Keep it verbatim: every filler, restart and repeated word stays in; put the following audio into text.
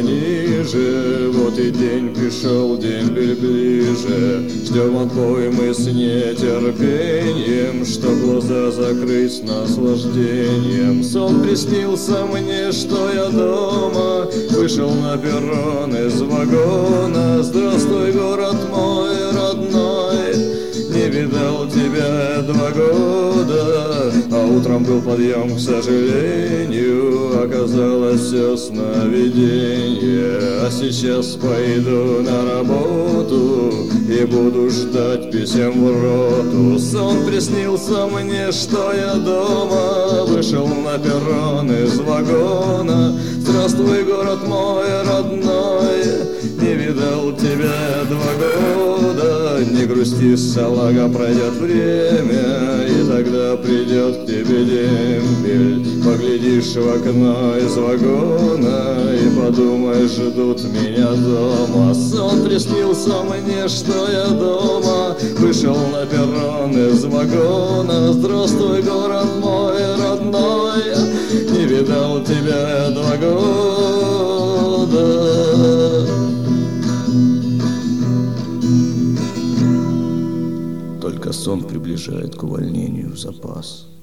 пониже. Вот и день пришел, дембель ближе. Ждем отбой мы с нетерпением, чтоб глаза закрыть с наслаждением. Сон приснился мне, что я дома, вышел на перрон из вагона. Здравствуй, город мой родной, не видал тебя два года. А утром был подъем, к сожалению, оказалось все сновидение. А сейчас пойду на работу и буду ждать писем в роту. Сон приснился мне, что я дома, вышел на перрон из вагона. Здравствуй, город мой родной, не видал тебя два года. Не грусти, салага, пройдет время, и тогда придет к тебе дембель. Поглядишь в окно из вагона и подумаешь, ждут меня дома. Сон приснился мне, что я дома, вышел на перрон из вагона. Здравствуй, город мой родной, не видал тебя два года. Только сон приближает к увольнению в запас.